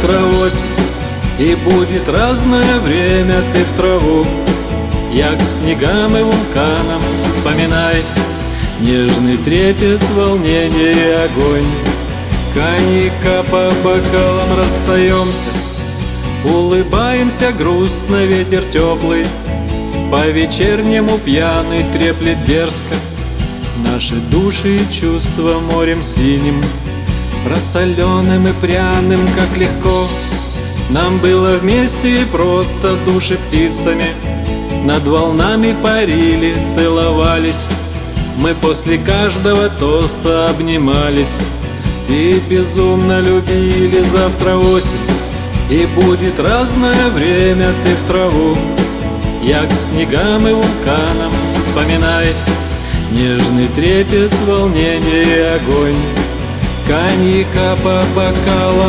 Завтра осень, и будет разное время. Ты в траву, я к снегам и вулканам. Вспоминай нежный трепет, волнение и огонь. Коньяка по бокалам расстаемся, улыбаемся грустно, ветер теплый по-вечернему пьяный треплет дерзко наши души и чувства морем синим, просоленым и пряным, как легко нам было вместе, и просто души птицами над волнами парили, целовались. Мы после каждого тоста обнимались и безумно любили. Завтра осень, и будет разное время. Ты в траву, я к снегам и вулканам. Вспоминай нежный трепет, волнение и огонь. Коньяка по бокалам.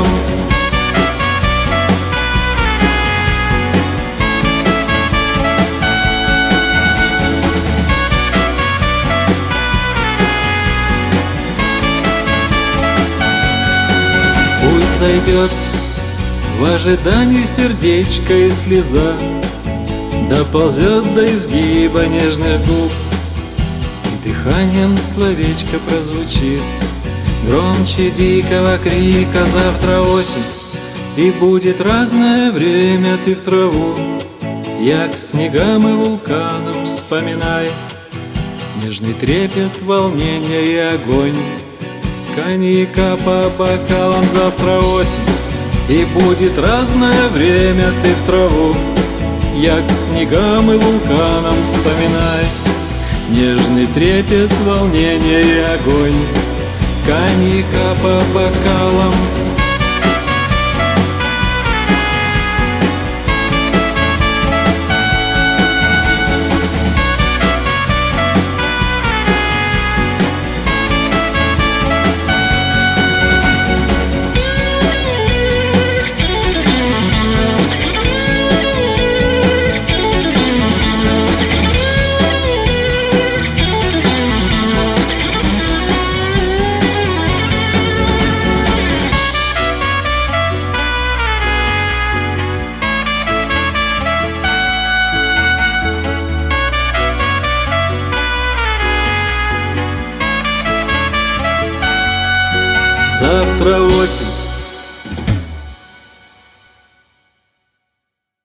Пусть зайдется в ожидании сердечко и слеза, доползет до изгиба нежных губ, и дыханием словечко прозвучит громче дикого крика. Завтра осень, и будет разное время. Ты в траву, я к снегам и вулканам. Вспоминай нежный трепет, волнение и огонь. Коньяка по бокалам. Завтра осень, и будет разное время. Ты в траву, я к снегам и вулканам. Вспоминай нежный трепет, волнение и огонь. Коньяка по бокалам. Завтра осень,